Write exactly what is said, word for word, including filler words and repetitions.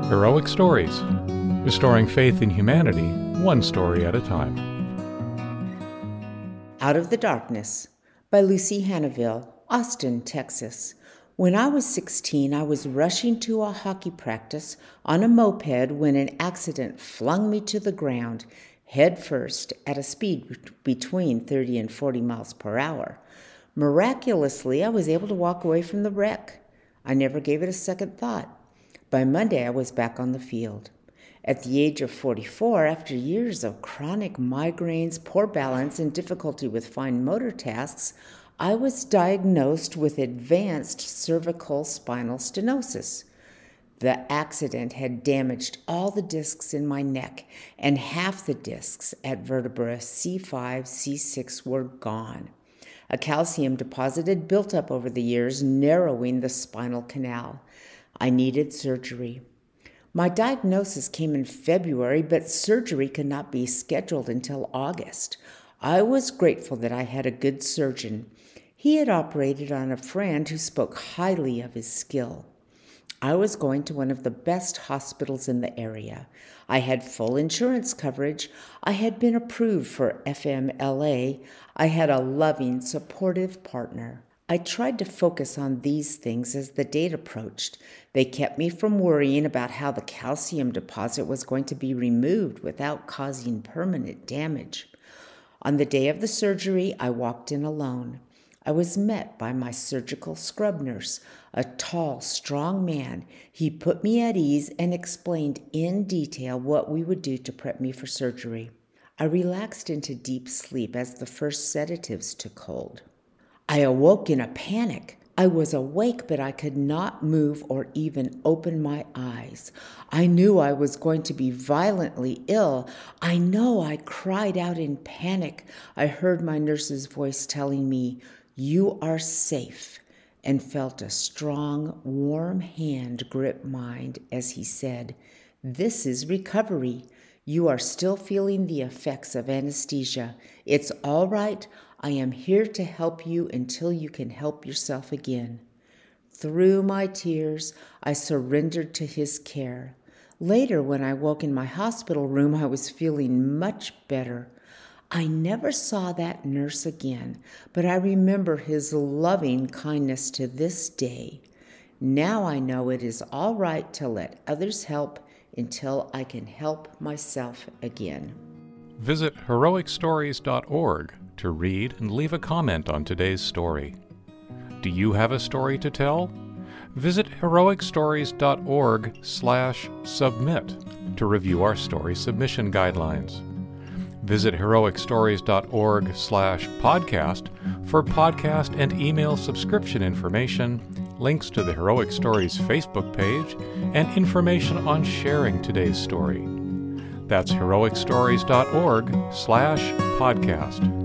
Heroic Stories, restoring faith in humanity, one story at a time. Out of the Darkness by Lucy Hannaville, Austin, Texas. When I was sixteen, I was rushing to a hockey practice on a moped when an accident flung me to the ground, head first, at a speed between thirty and forty miles per hour. Miraculously, I was able to walk away from the wreck. I never gave it a second thought. By Monday, I was back on the field. At the age of forty-four, after years of chronic migraines, poor balance, and difficulty with fine motor tasks, I was diagnosed with advanced cervical spinal stenosis. The accident had damaged all the discs in my neck, and half the discs at vertebra C five, C six were gone. A calcium deposit had built up over the years, narrowing the spinal canal. I needed surgery. My diagnosis came in February, but surgery could not be scheduled until August. I was grateful that I had a good surgeon. He had operated on a friend who spoke highly of his skill. I was going to one of the best hospitals in the area. I had full insurance coverage. I had been approved for F M L A. I had a loving, supportive partner. I tried to focus on these things as the date approached. They kept me from worrying about how the calcium deposit was going to be removed without causing permanent damage. On the day of the surgery, I walked in alone. I was met by my surgical scrub nurse, a tall, strong man. He put me at ease and explained in detail what we would do to prep me for surgery. I relaxed into deep sleep as the first sedatives took hold. I awoke in a panic. I was awake, but I could not move or even open my eyes. I knew I was going to be violently ill. I know I cried out in panic. I heard my nurse's voice telling me, "You are safe," and felt a strong, warm hand grip mine as he said, "This is recovery. You are still feeling the effects of anesthesia. It's all right. I am here to help you until you can help yourself again." Through my tears, I surrendered to his care. Later, when I woke in my hospital room, I was feeling much better. I never saw that nurse again, but I remember his loving kindness to this day. Now I know it is all right to let others help until I can help myself again. Visit heroic stories dot org to read and leave a comment on today's story. Do you have a story to tell? Visit heroic stories dot org slash submit to review our story submission guidelines. Visit heroic stories dot org slash podcast for podcast and email subscription information, links to the Heroic Stories Facebook page, and information on sharing today's story. That's heroic stories dot org slash podcast.